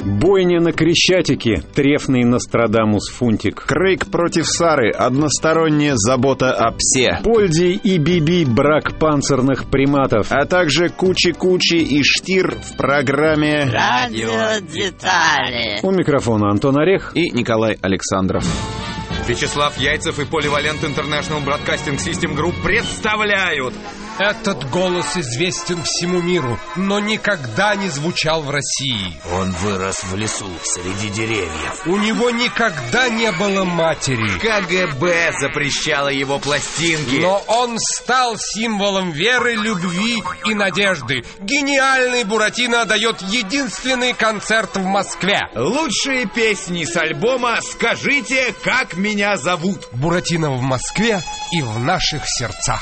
Бойня на Крещатике, трефный Нострадамус Фунтик. Крейг против Сары, односторонняя забота о псе. Польди и Биби, брак панцирных приматов. А также Кучи-Кучи и Штир в программе «Радио Детали». У микрофона Антон Орех и Николай Александров. Вячеслав Яйцев и Polyvalent International Broadcasting System Group представляют. Этот голос известен всему миру, но никогда не звучал в России. Он вырос в лесу, среди деревьев. У него никогда не было матери. КГБ запрещало его пластинки. Но он стал символом веры, любви и надежды. Гениальный Буратино дает единственный концерт в Москве. Лучшие песни с альбома «Скажите, как меня зовут». Буратино в Москве и в наших сердцах.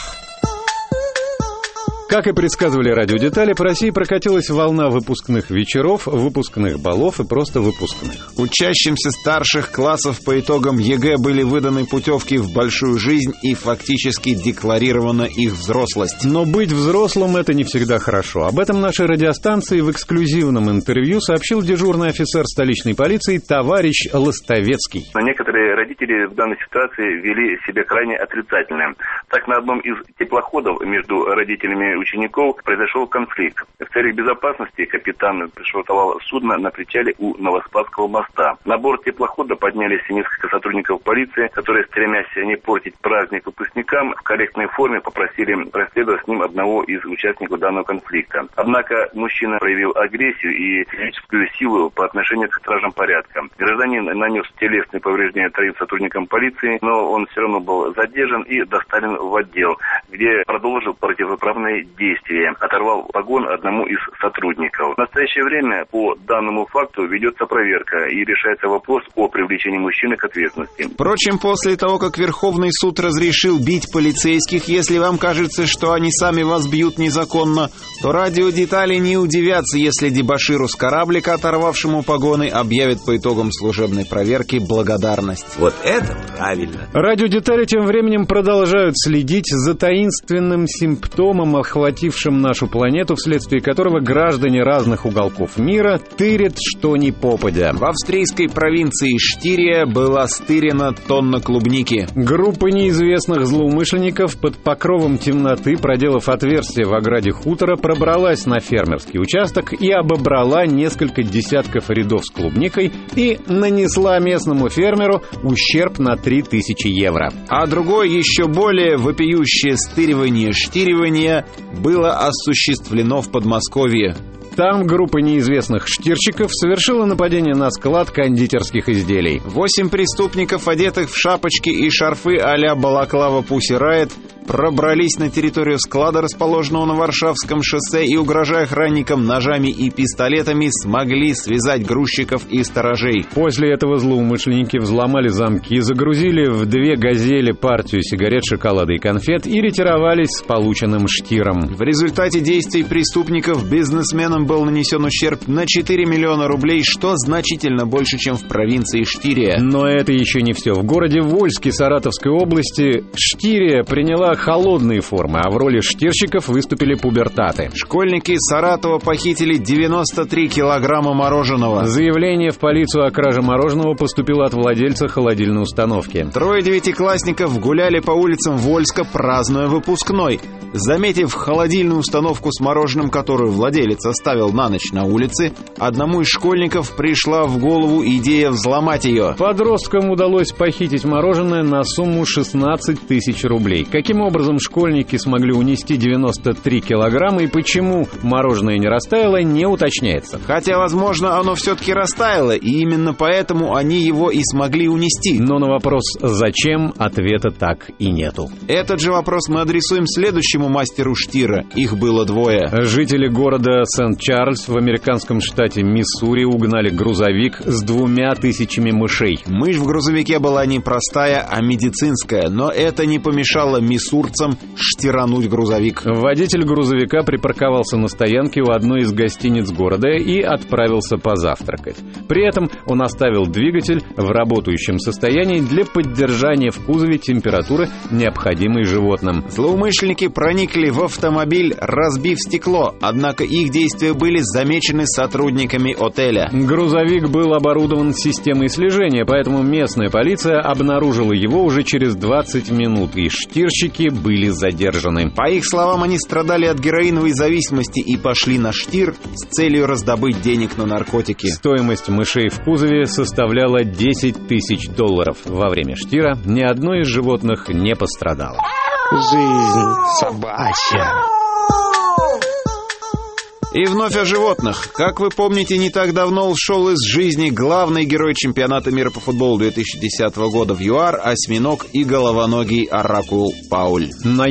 Как и предсказывали радиодетали, по России прокатилась волна выпускных вечеров, выпускных балов и просто выпускных. Учащимся старших классов по итогам ЕГЭ были выданы путевки в большую жизнь и фактически декларирована их взрослость. Но быть взрослым — это не всегда хорошо. Об этом нашей радиостанции в эксклюзивном интервью сообщил дежурный офицер столичной полиции товарищ Лостовецкий. Некоторые родители в данной ситуации вели себя крайне отрицательно. Так, на одном из теплоходов между родителями учеников произошел конфликт. В целях безопасности капитан пришвартовал судно на причале у Новоспасского моста. На борт теплохода поднялись несколько сотрудников полиции, которые, стремясь не портить праздник выпускникам, в корректной форме попросили проследовать с ним одного из участников данного конфликта. Однако мужчина проявил агрессию и физическую силу по отношению к стражам порядка. Гражданин нанес телесные повреждения 3 сотрудникам полиции, но он все равно был задержан и доставлен в отдел, где продолжил противоправные действия, оторвал погон одному из сотрудников. В настоящее время по данному факту ведется проверка и решается вопрос о привлечении мужчины к ответственности. Впрочем, после того, как Верховный суд разрешил бить полицейских, если вам кажется, что они сами вас бьют незаконно, то радиодетали не удивятся, если дебоширу с кораблика, оторвавшему погоны, объявят по итогам служебной проверки благодарность. Вот это правильно. Радиодетали тем временем продолжают следить за таинственным симптомом, охватившим нашу планету, вследствие которого граждане разных уголков мира тырят что ни попадя. В австрийской провинции Штирия была стырена тонна клубники. Группа неизвестных злоумышленников под покровом темноты, проделав отверстие в ограде хутора, пробралась на фермерский участок и обобрала несколько десятков рядов с клубникой и нанесла местному фермеру ущерб на 3000 евро. А другое, еще более вопиющее стыривание-штиривание было осуществлено в Подмосковье. Там группа неизвестных штирщиков совершила нападение на склад кондитерских изделий. 8 преступников, одетых в шапочки и шарфы а-ля балаклава Pussy Riot, пробрались на территорию склада, расположенного на Варшавском шоссе, и, угрожая охранникам ножами и пистолетами, смогли связать грузчиков и сторожей. После этого злоумышленники взломали замки, загрузили в 2 газели партию сигарет, шоколада и конфет и ретировались с полученным штиром. В результате действий преступников бизнесменам был нанесен ущерб на 4 миллиона рублей, что значительно больше, чем в провинции Штирия. Но это еще не все. В городе Вольске Саратовской области Штирия приняла холодные формы, а в роли штирщиков выступили пубертаты. Школьники Саратова похитили 93 килограмма мороженого. Заявление в полицию о краже мороженого поступило от владельца холодильной установки. 3 девятиклассников гуляли по улицам Вольска, празднуя выпускной. Заметив холодильную установку с мороженым, которую владелец оставил на ночь на улице, одному из школьников пришла в голову идея взломать ее. Подросткам удалось похитить мороженое на сумму 16 тысяч рублей. Каким образом школьники смогли унести 93 килограмма и почему мороженое не растаяло, не уточняется. Хотя, возможно, оно все-таки растаяло, и именно поэтому они его и смогли унести. Но на вопрос «зачем?» ответа так и нету. Этот же вопрос мы адресуем следующему мастеру штира. Их было 2. Жители города Сент-Чарльз в американском штате Миссури угнали грузовик с 2000 мышей. Мышь в грузовике была не простая, а медицинская, но это не помешало Миссури сурцам штирануть грузовик. Водитель грузовика припарковался на стоянке у одной из гостиниц города и отправился позавтракать. При этом он оставил двигатель в работающем состоянии для поддержания в кузове температуры, необходимой животным. Злоумышленники проникли в автомобиль, разбив стекло, однако их действия были замечены сотрудниками отеля. Грузовик был оборудован системой слежения, поэтому местная полиция обнаружила его уже через 20 минут, и штирщики были задержаны. По их словам, они страдали от героиновой зависимости и пошли на штир с целью раздобыть денег на наркотики. Стоимость мышей в кузове составляла $10 тысяч. Во время штира ни одно из животных не пострадало. Жизнь собачья. И вновь о животных. Как вы помните, не так давно ушел из жизни главный герой чемпионата мира по футболу 2010 года в ЮАР, осьминог и головоногий оракул Пауль. На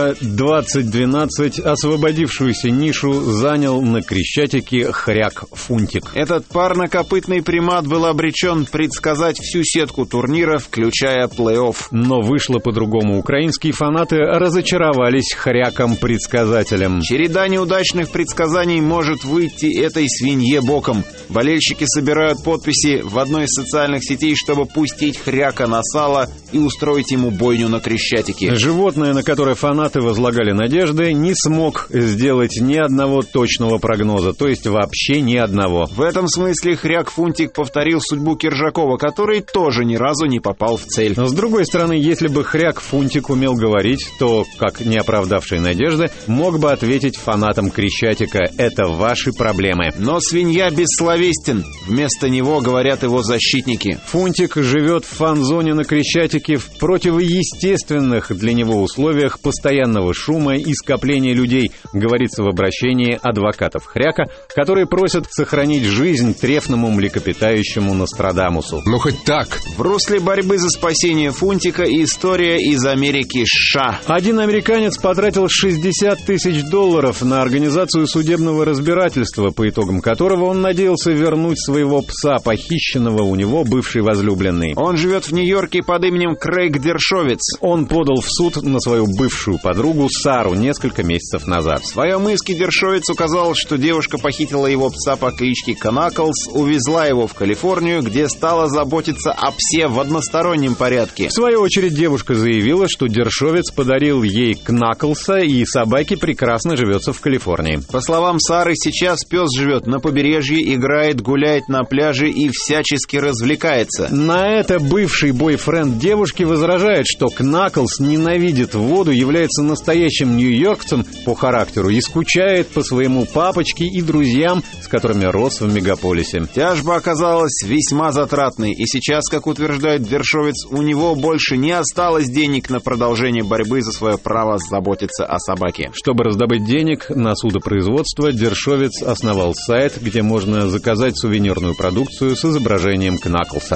Евро-2012 освободившуюся нишу занял на Крещатике хряк Фунтик. Этот парнокопытный примат был обречен предсказать всю сетку турнира, включая плей-офф. Но вышло по-другому. Украинские фанаты разочаровались хряком-предсказателем. Череда неудачных предсказаний может выйти этой свинье боком. Болельщики собирают подписи в одной из социальных сетей, чтобы пустить хряка на сало и устроить ему бойню на Крещатике. Животное, на которое фанаты возлагали надежды, не смог сделать ни одного точного прогноза, то есть вообще ни одного. В этом смысле хряк Фунтик повторил судьбу Киржакова, который тоже ни разу не попал в цель. С другой стороны, если бы хряк Фунтик умел говорить, то, как не оправдавший надежды, мог бы ответить фанатам Крещатика: это ваши проблемы. Но свинья бессловестен. Вместо него говорят его защитники. Фунтик живет в фан-зоне на Крещатике в противоестественных для него условиях постоянного шума и скопления людей, говорится в обращении адвокатов хряка, которые просят сохранить жизнь трефному млекопитающему Нострадамусу. Ну, хоть так. В русле борьбы за спасение Фунтика история из Америки США. Один американец потратил $60 тысяч на организацию судебного разбирательства, по итогам которого он надеялся вернуть своего пса, похищенного у него бывшей возлюбленной. Он живет в Нью-Йорке под именем Крейг Дершовиц. Он подал в суд на свою бывшую подругу Сару несколько месяцев назад. В своем иске Дершовиц указал, что девушка похитила его пса по кличке Кнаклс, увезла его в Калифорнию, где стала заботиться о псе в одностороннем порядке. В свою очередь девушка заявила, что Дершовиц подарил ей Кнаклса, и собаке прекрасно живется в Калифорнии. По словам Сары, сейчас пес живет на побережье, играет, гуляет на пляже и всячески развлекается. На это бывший бойфренд девушки возражает, что Кнаклс ненавидит воду, является настоящим нью-йоркцем по характеру и скучает по своему папочке и друзьям, с которыми рос в мегаполисе. Тяжба оказалась весьма затратной, и сейчас, как утверждает Дершовиц, у него больше не осталось денег на продолжение борьбы за свое право заботиться о собаке. Чтобы раздобыть денег на судопроизводство, Дершовиц основал сайт, где можно заказать сувенирную продукцию с изображением Кнаклса.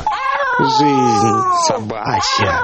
Жизнь собачья.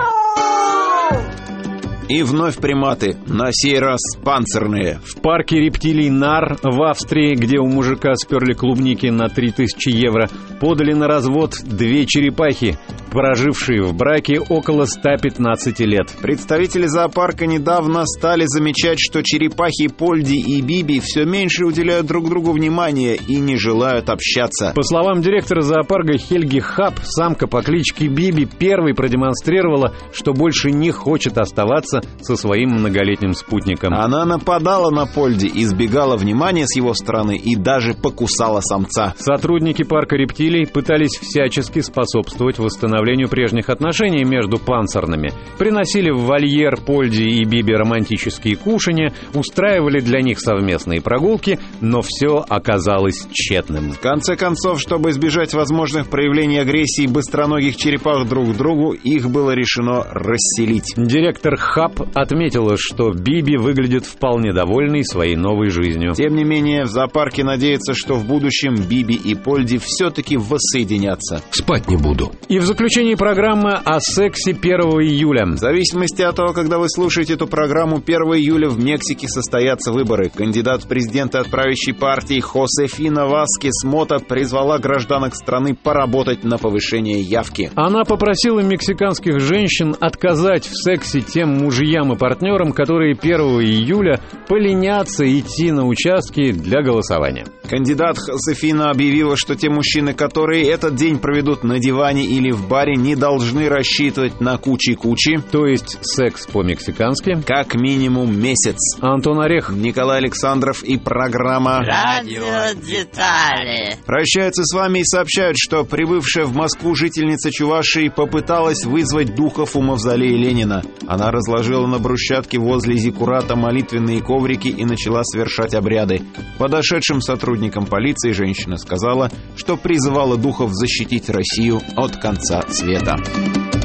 И вновь приматы, на сей раз панцирные. В парке рептилий Нар в Австрии, где у мужика сперли клубники на 3000 евро, подали на развод 2 черепахи, прожившие в браке около 115 лет. Представители зоопарка недавно стали замечать, что черепахи Польди и Биби все меньше уделяют друг другу внимания и не желают общаться. По словам директора зоопарка Хельги Хаб, самка по кличке Биби первой продемонстрировала, что больше не хочет оставаться со своим многолетним спутником. Она нападала на Польди, избегала внимания с его стороны и даже покусала самца. Сотрудники парка рептилий пытались всячески способствовать восстановлению прежних отношений между панцирными. Приносили в вольер Польди и Биби романтические кушанья, устраивали для них совместные прогулки, но все оказалось тщетным. В конце концов, чтобы избежать возможных проявлений агрессии быстроногих черепах друг к другу, их было решено расселить. Директор Хаб отметила, что Биби выглядит вполне довольной своей новой жизнью. Тем не менее, в зоопарке надеются, что в будущем Биби и Польди все-таки воссоединятся. Спать не буду. И в заключение заключение программы о сексе 1 июля. В зависимости от того, когда вы слушаете эту программу, 1 июля в Мексике состоятся выборы. Кандидат в президенты от правящей партии Хосефина Васкес Мота призвала гражданок страны поработать на повышение явки. Она попросила мексиканских женщин отказать в сексе тем мужьям и партнерам, которые 1 июля поленятся идти на участки для голосования. Кандидат Хосефина объявила, что те мужчины, которые этот день проведут на диване или в баре, не должны рассчитывать на кучи-кучи, то есть секс по-мексикански, как минимум месяц. Антон Орехов, Николай Александров и программа Радио Детали. прощаются с вами и сообщают, что прибывшая в Москву жительница Чувашии попыталась вызвать духов у мавзолея Ленина. Она разложила на брусчатке возле зиккурата молитвенные коврики и начала совершать обряды. Подошедшим сотрудникам полиции женщина сказала, что призывала духов защитить Россию от конца света.